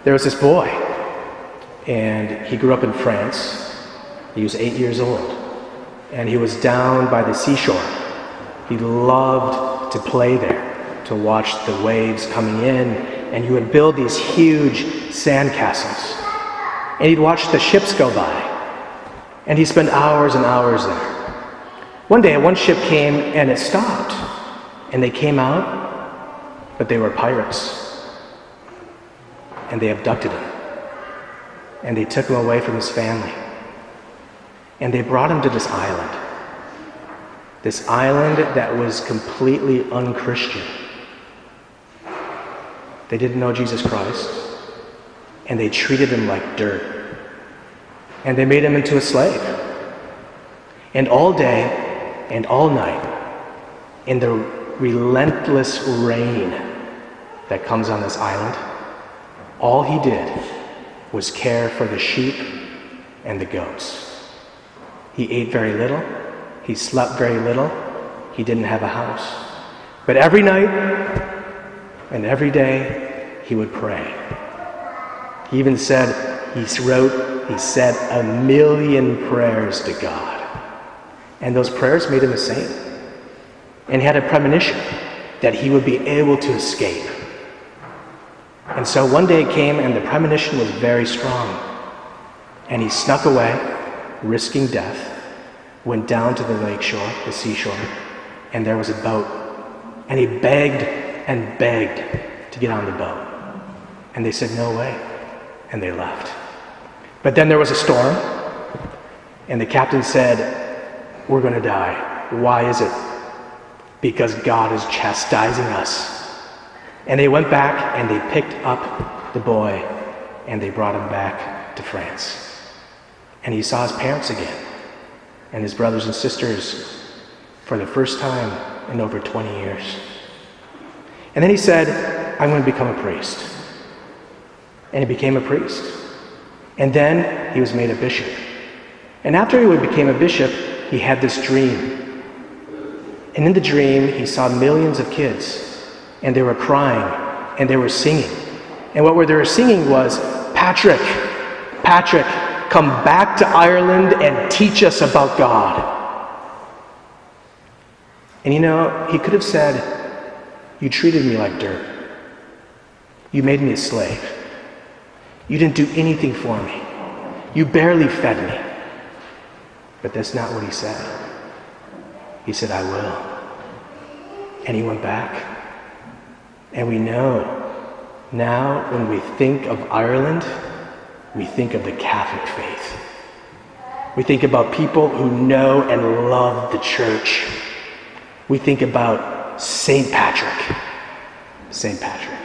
There was this boy, and he grew up in France. He was 8 years old, and he was down by the seashore. He loved to play there, to watch the waves coming in, and he would build these huge sand castles. And he'd watch the ships go by, and he'd spend hours and hours there. One day, one ship came and it stopped, and they came out, but they were pirates. And they abducted him, and they took him away from his family, and they brought him to this island that was completely unchristian. They didn't know Jesus Christ, and they treated him like dirt, and they made him into a slave. And all day and all night, in the relentless rain that comes on this island, all he did was care for the sheep and the goats. He ate very little, he slept very little, he didn't have a house. But every night and every day, he would pray. He even said, he said 1,000,000 prayers to God. And those prayers made him a saint. And he had a premonition that he would be able to escape. And so one day came, and the premonition was very strong. And he snuck away, risking death, went down to the lakeshore, the seashore, and there was a boat. And he begged and begged to get on the boat. And they said, no way. And they left. But then there was a storm, and the captain said, we're going to die. Why is it? Because God is chastising us. And they went back and they picked up the boy and they brought him back to France. And he saw his parents again and his brothers and sisters for the first time in over 20 years. And then he said, I'm going to become a priest. And he became a priest. And then he was made a bishop. And after he became a bishop, he had this dream. And in the dream, he saw millions of kids. And they were crying, and they were singing. And what they were singing was, Patrick, Patrick, come back to Ireland and teach us about God. And you know, he could have said, you treated me like dirt. You made me a slave. You didn't do anything for me. You barely fed me. But that's not what he said. He said, I will. And he went back. And we know now when we think of Ireland, we think of the Catholic faith. We think about people who know and love the church. We think about St. Patrick. St. Patrick.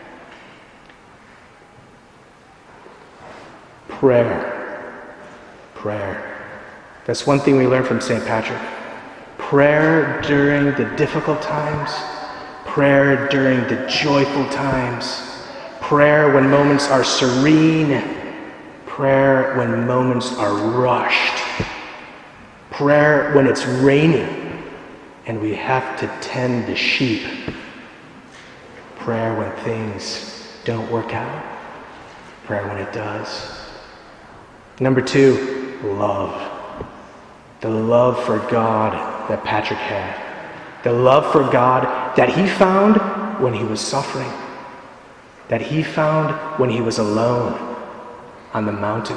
Prayer. Prayer. That's one thing we learn from St. Patrick. Prayer during the difficult times. Prayer during the joyful times. Prayer when moments are serene. Prayer when moments are rushed. Prayer when it's raining and we have to tend the sheep. Prayer when things don't work out. Prayer when it does. Number 2, love. The love for God that Patrick had. The love for God that he found when he was suffering. That he found when he was alone on the mountain.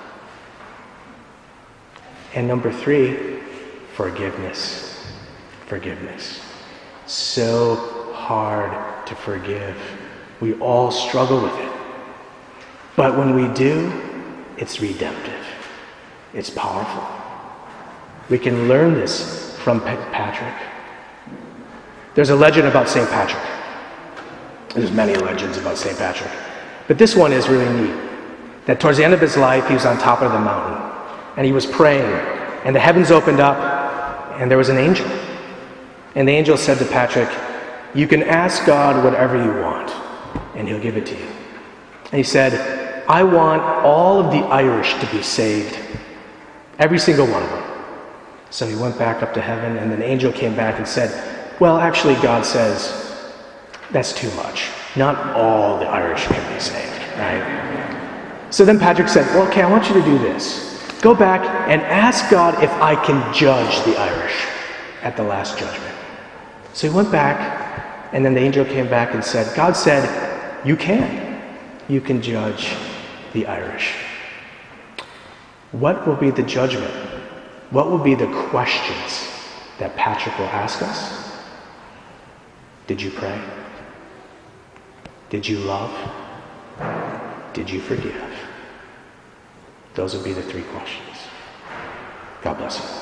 And number 3, forgiveness. Forgiveness. So hard to forgive. We all struggle with it. But when we do, it's redemptive. It's powerful. We can learn this from Patrick. There's a legend about St. Patrick. There's many legends about St. Patrick. But this one is really neat. That towards the end of his life, he was on top of the mountain. And he was praying. And the heavens opened up. And there was an angel. And the angel said to Patrick, you can ask God whatever you want. And he'll give it to you. And he said, I want all of the Irish to be saved. Every single one of them. So he went back up to heaven. And then the angel came back and said, well, actually, God says, that's too much. Not all the Irish can be saved, right? So then Patrick said, well, okay, I want you to do this. Go back and ask God if I can judge the Irish at the last judgment. So he went back, and then the angel came back and said, God said, you can. You can judge the Irish. What will be the judgment? What will be the questions that Patrick will ask us? Did you pray? Did you love? Did you forgive? Those would be the three questions. God bless you.